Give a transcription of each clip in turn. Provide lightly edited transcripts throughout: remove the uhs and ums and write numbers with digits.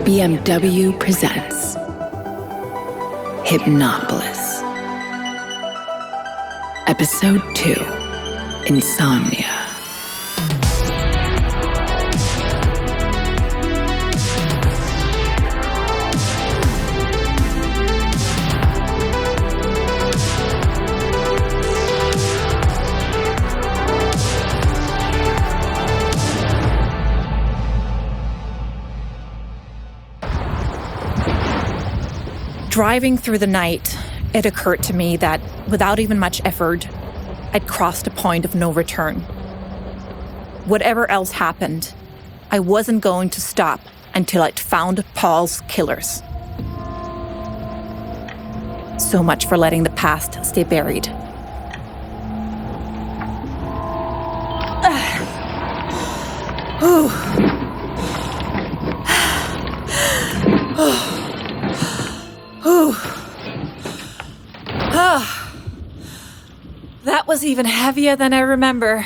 BMW presents Hypnopolis. Episode 2, Insomnia. Driving through the night, it occurred to me that, without even much effort, I'd crossed a point of no return. Whatever else happened, I wasn't going to stop until I'd found Paul's killers. So much for letting the past stay buried. That was even heavier than I remember.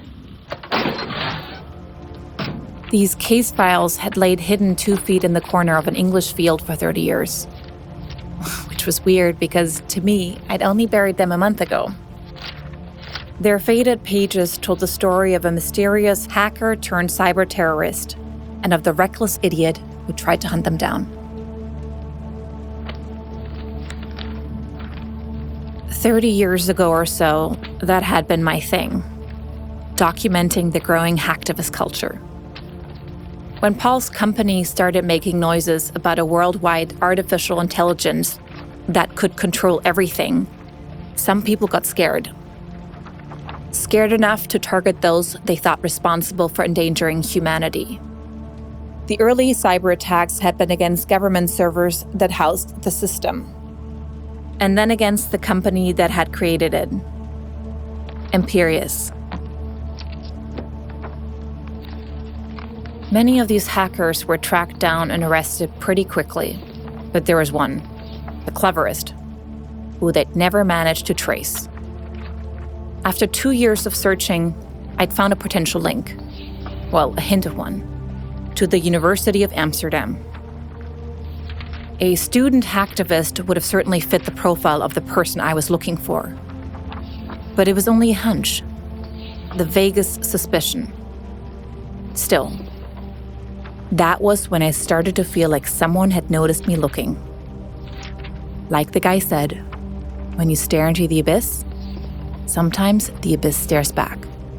These case files had laid hidden 2 feet in the corner of an English field for 30 years. Which was weird because, to me, I'd only buried them a month ago. Their faded pages told the story of a mysterious hacker turned cyber terrorist and of the reckless idiot who tried to hunt them down. 30 years ago or so, that had been my thing, documenting the growing hacktivist culture. When Paul's company started making noises about a worldwide artificial intelligence that could control everything, some people got scared. Scared enough to target those they thought responsible for endangering humanity. The early cyber attacks had been against government servers that housed the system, and then against the company that had created it, Imperius. Many of these hackers were tracked down and arrested pretty quickly, but there was one, the cleverest, who they'd never managed to trace. After 2 years of searching, I'd found a potential link, well, a hint of one, to the University of Amsterdam. A student hacktivist would have certainly fit the profile of the person I was looking for. But it was only a hunch, the vaguest suspicion. Still, that was when I started to feel like someone had noticed me looking. Like the guy said, when you stare into the abyss, sometimes the abyss stares back.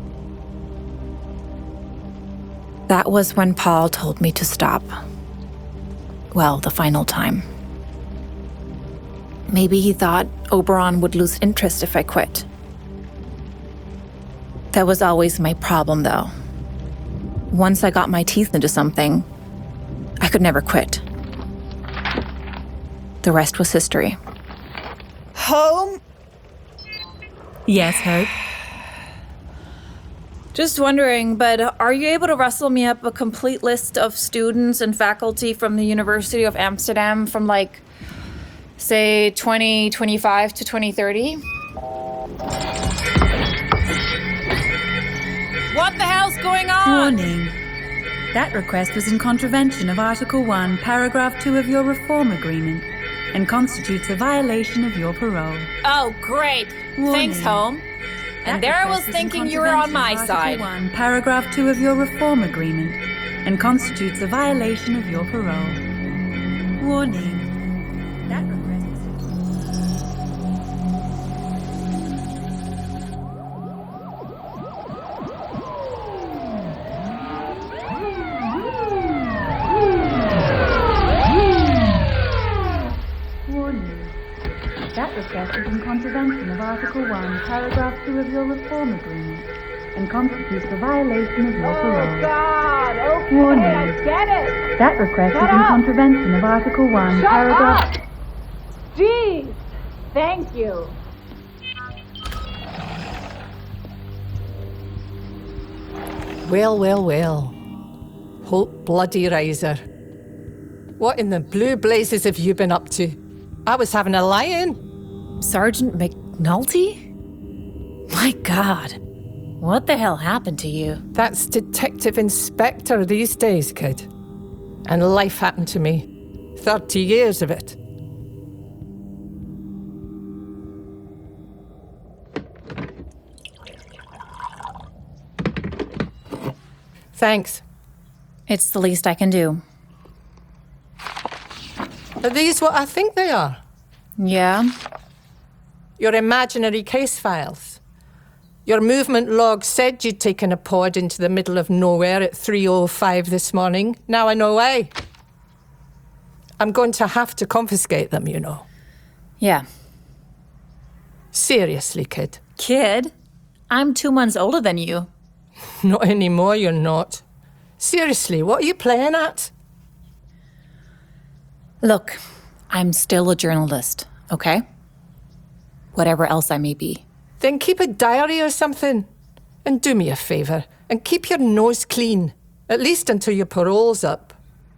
That was when Paul told me to stop. Well, the final time. Maybe he thought Oberon would lose interest if I quit. That was always my problem, though. Once I got my teeth into something, I could never quit. The rest was history. Home? Yes, Hope? Just wondering, but are you able to rustle me up a complete list of students and faculty from the University of Amsterdam from, say, 2025 to 2030? What the hell's going on? Warning. That request was in contravention of Article 1, Paragraph 2 of your Reform Agreement and constitutes a violation of your parole. Oh, great. Warning. Thanks, Home. And there I was thinking you were on my side. Article 1, Paragraph 2 of your Reform Agreement and constitutes a violation of your parole. Warning. That request is in contravention of Article 1, Paragraph 2 of your Reform Agreement and constitutes a violation of your parole. Oh, God. Okay, Warning. I get it. That request Shut is in up. contravention of Article 1, Shut Paragraph... up. Jeez. Thank you. Well. Hope bloody riser. What in the blue blazes have you been up to? I was having a lie-in. Sergeant McNulty? My God. What the hell happened to you? That's Detective Inspector these days, kid. And life happened to me. 30 years of it. Thanks. It's the least I can do. Are these what I think they are? Yeah? Your imaginary case files. Your movement log said you'd taken a pod into the middle of nowhere at 3:05 this morning. Now I know why. I'm going to have to confiscate them, you know. Yeah. Seriously, kid. Kid? I'm 2 months older than you. Not anymore, you're not. Seriously, what are you playing at? Look, I'm still a journalist, okay? Whatever else I may be. Then keep a diary or something. And do me a favour, and keep your nose clean. At least until your parole's up.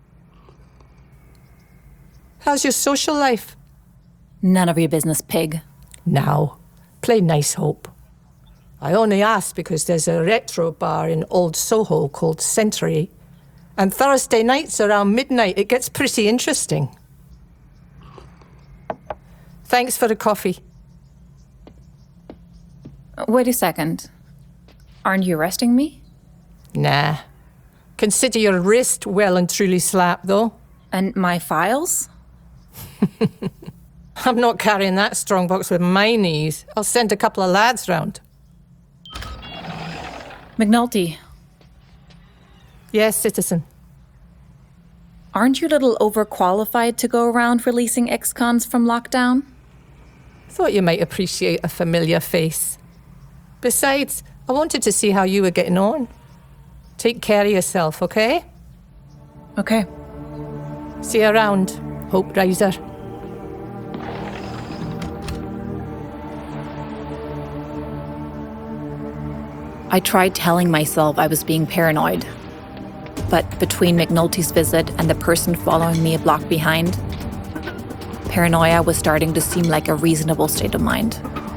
How's your social life? None of your business, pig. Now, play nice, Hope. I only ask because there's a retro bar in Old Soho called Century. And Thursday nights around midnight, it gets pretty interesting. Thanks for the coffee. Wait a second. Aren't you arresting me? Nah. Consider your wrist well and truly slapped, though. And my files? I'm not carrying that strongbox with my knees. I'll send a couple of lads round. McNulty, Yes, citizen. aren't you a little overqualified to go around releasing ex-cons from lockdown? Thought you might appreciate a familiar face. Besides, I wanted to see how you were getting on. Take care of yourself, okay? Okay. See you around, Hope Riser. I tried telling myself I was being paranoid. But between McNulty's visit and the person following me a block behind, paranoia was starting to seem like a reasonable state of mind.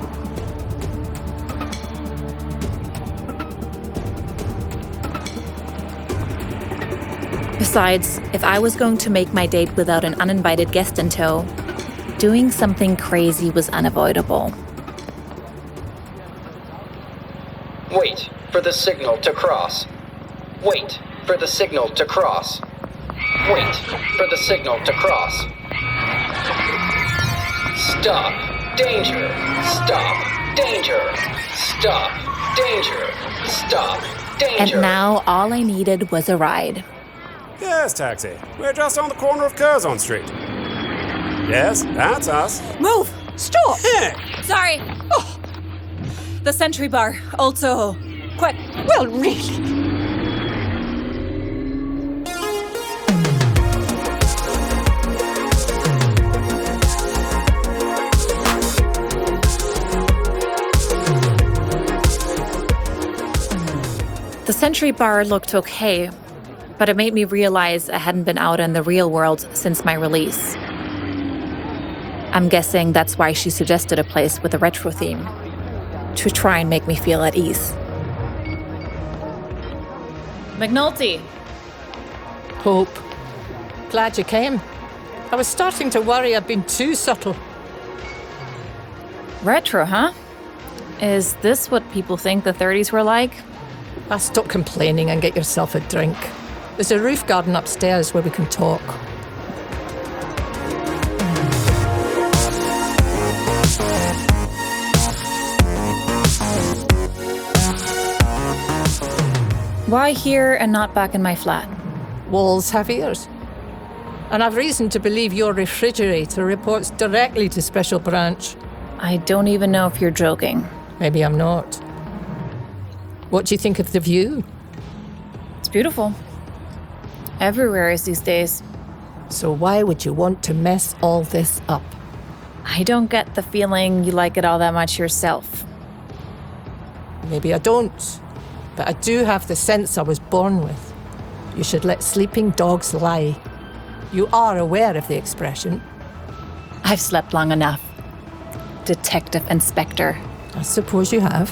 Besides, if I was going to make my date without an uninvited guest in tow, doing something crazy was unavoidable. Wait for the signal to cross. Wait for the signal to cross. Wait for the signal to cross. Stop. Danger. Stop. Danger. Stop. Danger. Stop. Danger. And now all I needed was a ride. Yes, taxi. We're just on the corner of Curzon Street. Yes, that's us. Move! Stop! Hey! Sorry! Oh. The Century Bar, Old Soho. Quick! Well, really? The Century Bar looked okay, but it made me realize I hadn't been out in the real world since my release. I'm guessing that's why she suggested a place with a retro theme, to try and make me feel at ease. McNulty! Hope. Glad you came. I was starting to worry I'd been too subtle. Retro, huh? Is this what people think the 30s were like? Stop complaining and get yourself a drink. There's a roof garden upstairs where we can talk. Why here and not back in my flat? Walls have ears. And I've reason to believe your refrigerator reports directly to Special Branch. I don't even know if you're joking. Maybe I'm not. What do you think of the view? It's beautiful. Everywhere is these days. So why would you want to mess all this up? I don't get the feeling you like it all that much yourself. Maybe I don't. But I do have the sense I was born with. You should let sleeping dogs lie. You are aware of the expression. I've slept long enough. Detective Inspector. I suppose you have.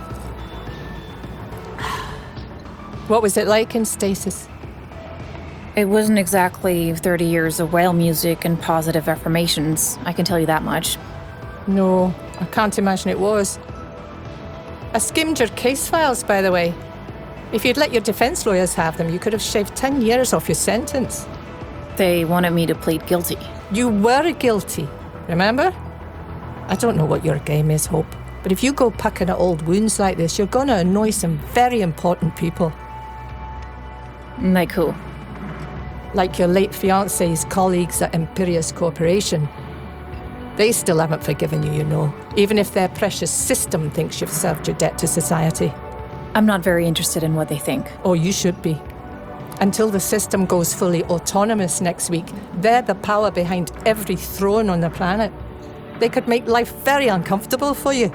What was it like in stasis? It wasn't exactly 30 years of whale music and positive affirmations, I can tell you that much. No, I can't imagine it was. I skimmed your case files, by the way. If you'd let your defense lawyers have them, you could have shaved 10 years off your sentence. They wanted me to plead guilty. You were guilty, remember? I don't know what your game is, Hope, but if you go picking at old wounds like this, you're going to annoy some very important people. Like who? Like your late fiancé's colleagues at Imperius Corporation. They still haven't forgiven you, you know, even if their precious system thinks you've served your debt to society. I'm not very interested in what they think. Oh, you should be. Until the system goes fully autonomous next week, they're the power behind every throne on the planet. They could make life very uncomfortable for you.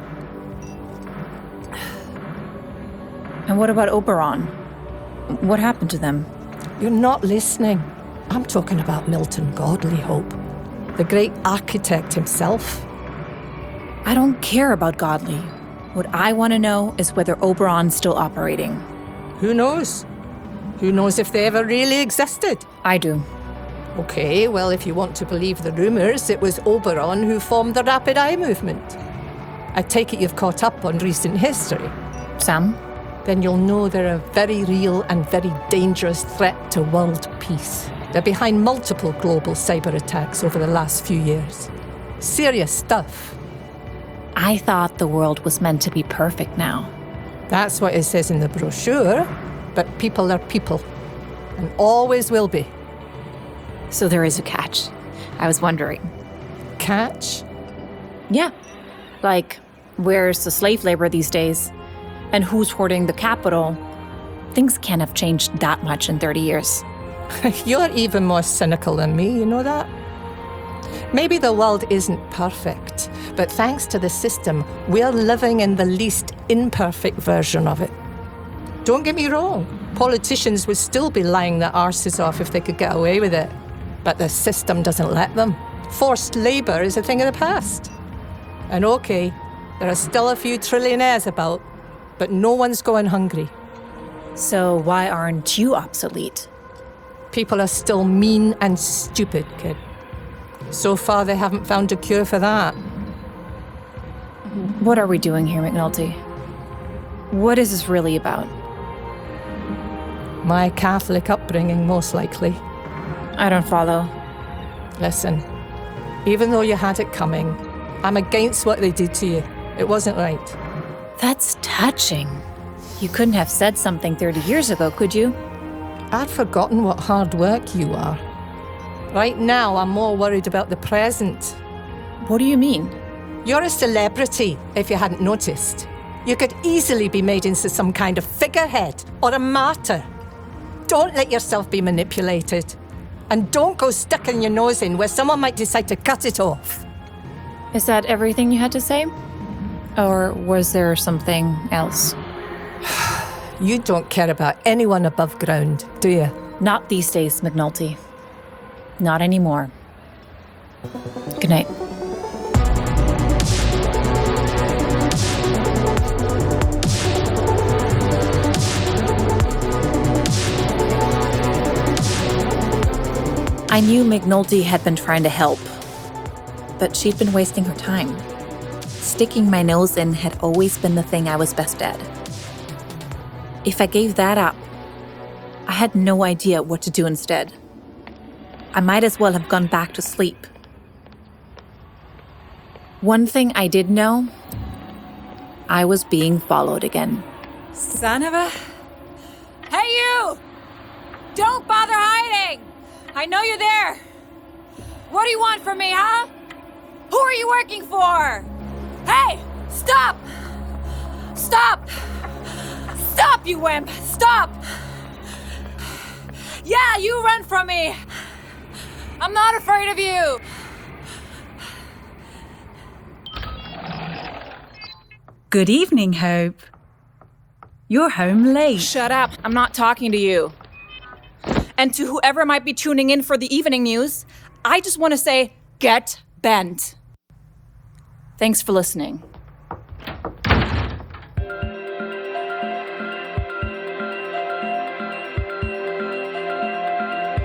And what about Oberon? What happened to them? You're not listening. I'm talking about Milton Godley, Hope. The great architect himself. I don't care about Godly. What I want to know is whether Oberon's still operating. Who knows? Who knows if they ever really existed? I do. Okay, well, if you want to believe the rumours, it was Oberon who formed the Rapid Eye Movement. I take it you've caught up on recent history. Sam? Then you'll know they're a very real and very dangerous threat to world peace. They're behind multiple global cyber attacks over the last few years. Serious stuff. I thought the world was meant to be perfect now. That's what it says in the brochure, but people are people, and always will be. So there is a catch. I was wondering. Catch? Yeah. Like, where's the slave labor these days? And who's hoarding the capital? Things can't have changed that much in 30 years. You're even more cynical than me, you know that? Maybe the world isn't perfect, but thanks to the system, we're living in the least imperfect version of it. Don't get me wrong, politicians would still be lying their arses off if they could get away with it. But the system doesn't let them. Forced labour is a thing of the past. And okay, there are still a few trillionaires about, but no one's going hungry. So why aren't you obsolete? People are still mean and stupid, kid. So far, they haven't found a cure for that. What are we doing here, McNulty? What is this really about? My Catholic upbringing, most likely. I don't follow. Listen, even though you had it coming, I'm against what they did to you. It wasn't right. That's touching. You couldn't have said something 30 years ago, could you? I'd forgotten what hard work you are. Right now, I'm more worried about the present. What do you mean? You're a celebrity, if you hadn't noticed. You could easily be made into some kind of figurehead or a martyr. Don't let yourself be manipulated. And don't go sticking your nose in where someone might decide to cut it off. Is that everything you had to say? Or was there something else? You don't care about anyone above ground, do you? Not these days, McNulty. Not anymore. Good night. I knew McNulty had been trying to help, but she'd been wasting her time. Sticking my nose in had always been the thing I was best at. If I gave that up, I had no idea what to do instead. I might as well have gone back to sleep. One thing I did know, I was being followed again. Son of a... Hey, you! Don't bother hiding! I know you're there! What do you want from me, huh? Who are you working for? Hey! Stop! Stop! Stop, you wimp! Stop! Yeah, you run from me! I'm not afraid of you! Good evening, Hope. You're home late. Shut up. I'm not talking to you. And to whoever might be tuning in for the evening news, I just want to say, get bent. Thanks for listening.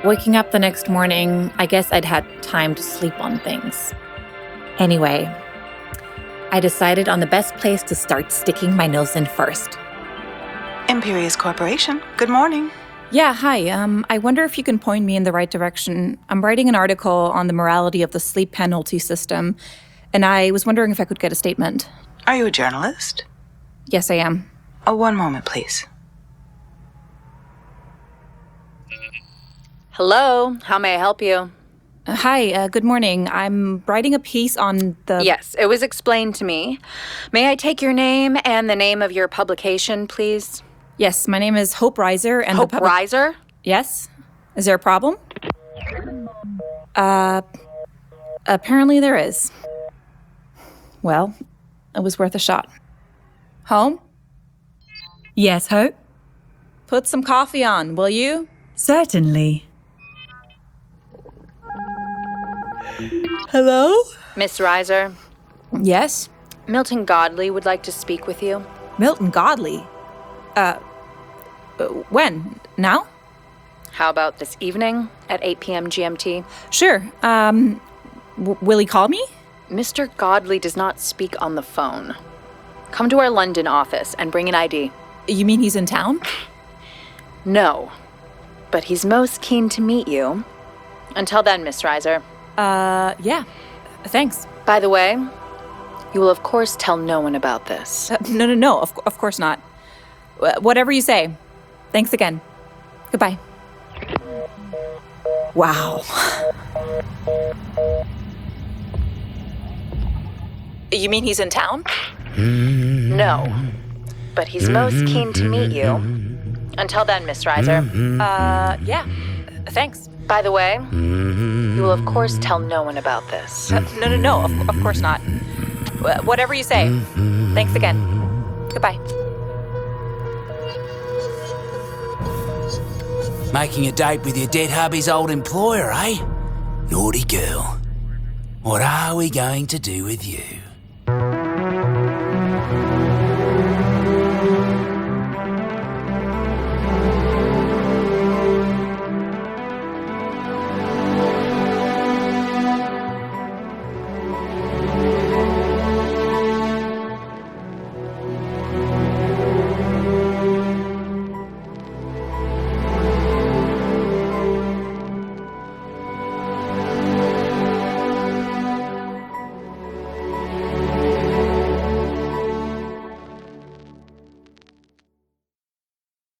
Waking up the next morning, I guess I'd had time to sleep on things. Anyway, I decided on the best place to start sticking my nose in first. Imperius Corporation. Good morning. Yeah, hi. I wonder if you can point me in the right direction. I'm writing an article on the morality of the sleep penalty system, and I was wondering if I could get a statement. Are you a journalist? Yes, I am. Oh, one moment, please. Hello, how may I help you? Hi, good morning. I'm writing a piece on the... Yes, it was explained to me. May I take your name and the name of your publication, please? Yes, my name is Hope Reiser, and Hope Reiser? Yes? Is there a problem? Apparently there is. Well, it was worth a shot. Home? Yes, Hope? Put some coffee on, will you? Certainly. Hello? Miss Reiser, Yes? Milton Godley would like to speak with you. Milton Godley? When? Now? How about this evening at 8 p.m. GMT? Sure. Will he call me? Mr. Godley does not speak on the phone. Come to our London office and bring an ID. You mean he's in town? No, but he's most keen to meet you. Until then, Miss Reiser. Yeah. Thanks. By the way, you will of course tell no one about this. No. Of course not. Whatever you say. Thanks again. Goodbye. Wow. You mean he's in town? No, but he's most keen to meet you. Until then, Miss Reiser. Yeah. Thanks. By the way, you will of course tell no one about this. No. Of course not. Whatever you say. Thanks again. Goodbye. Making a date with your dead hubby's old employer, eh? Naughty girl. What are we going to do with you?